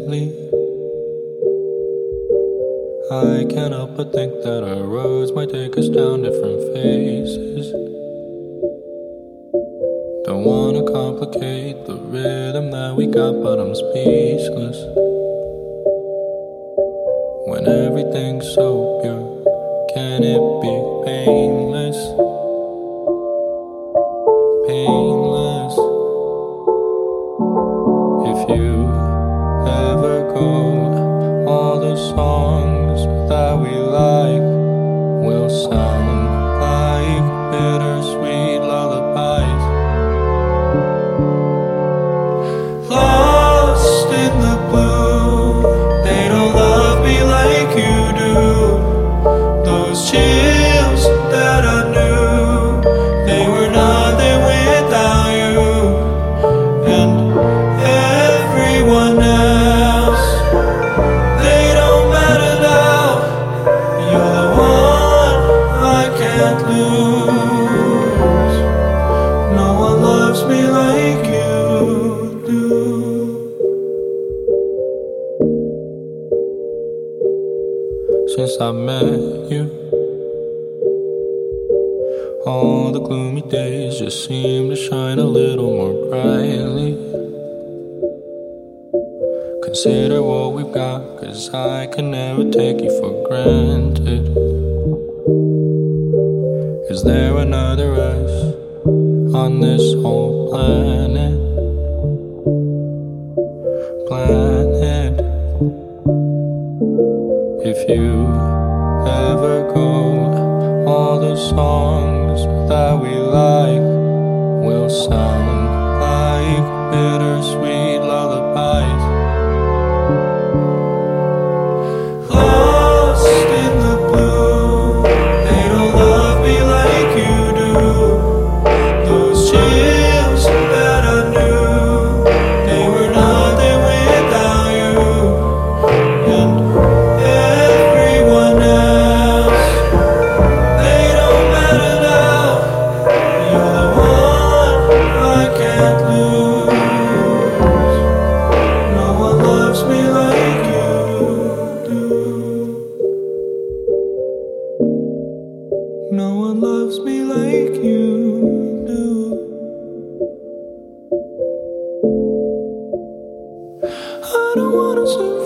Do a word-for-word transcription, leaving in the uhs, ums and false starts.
lately. I can't help but think that our roads might take us down different phases. Don't wanna complicate the rhythm that we got, but I'm speechless. When everything's so pure, can it be painless? Painless. If you ever go, all the songs that we like will sound like bittersweet lullabies. Lost in the blue, they don't love me like you do. Those chills that I knew, they were nothing without you. And everyone else, they don't matter now. You're the one I can't lose. No one loves me like you do. Since I met you, all the gloomy days just seem to shine a little more brightly. Consider what we've got, 'cause I can never take you for granted. Is there another us on this whole planet? Planet. If you ever go, all the songs that we like will sound like bittersweet lullabies. Lost in the blue, they don't love me like you do. Those chills that I knew, they were nothing without you. And everyone else, they don't matter now. You're the one I can't lose. No one loves me like you do. No one loves me like you do. I don't wanna see